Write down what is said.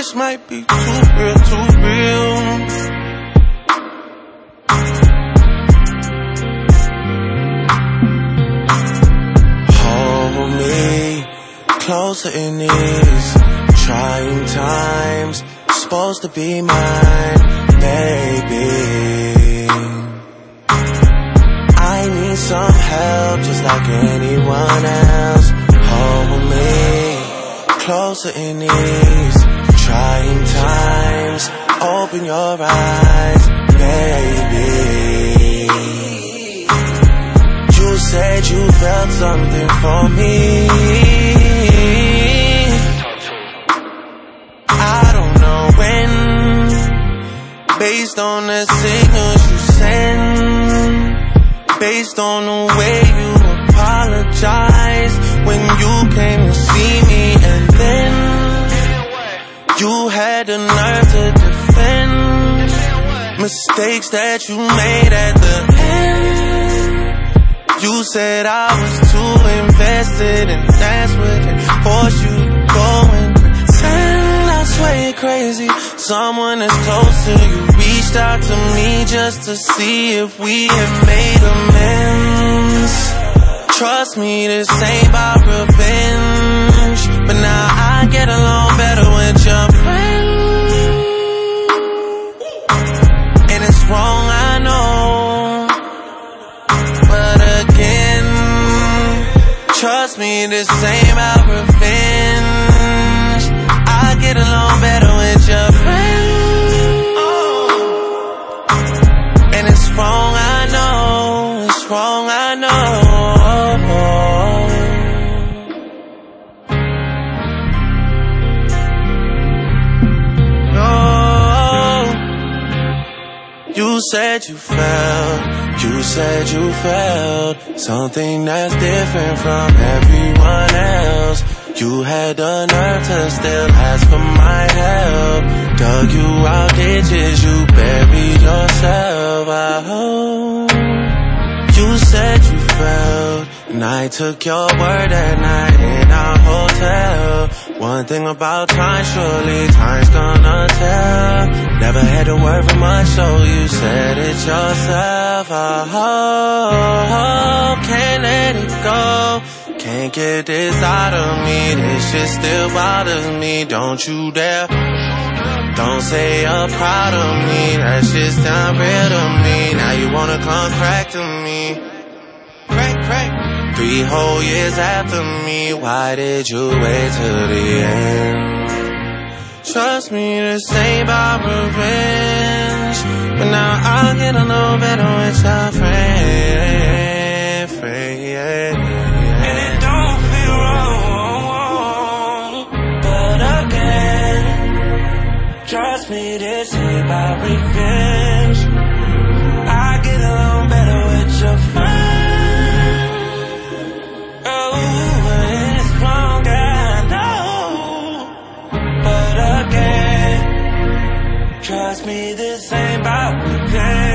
This might be too real, too real. Hold me closer in these trying times. Supposed to be mine, baby. I need some help just like anyone else. Hold me closer in these trying times. Open your eyes, baby. You said you felt something for me. I don't know when, based on the signals you send, based on the way you apologized when you came to see me, and then you had the nerve to defend mistakes that you made at the end. You said I was too invested, and that's what it forced you to go and pretend. I swear you're crazy. Someone that's close to you reached out to me just to see if we had made amends. Trust me, this ain't about revenge, but now I get along better with your friend. And it's wrong, I know, but again, trust me, this ain't about revenge. I get along better with your friend. And it's wrong, I know, it's wrong, I know. You said you felt something that's different from everyone else. You had the nerve to still ask for my help. Dug you out ditches, you buried yourself. I hope you said you felt, and I took your word that night in our hotel. One thing about time, surely time's gonna tell. Never had to worry for much, so you said it yourself. I hope, can't let it go. Can't get this out of me, this shit still bothers me. Don't you dare, don't say you're proud of me, that shit's not real to me. Now you wanna come crack to me, crack. 3 whole years after me, why did you wait till the end? Trust me, this ain't about revenge, but now I'll get a little better with your friend, yeah. And it don't feel wrong, but again, trust me, this ain't about revenge. I get along better with your friend. Oh, and it's wrong, I know, but again, trust me, this ain't about revenge.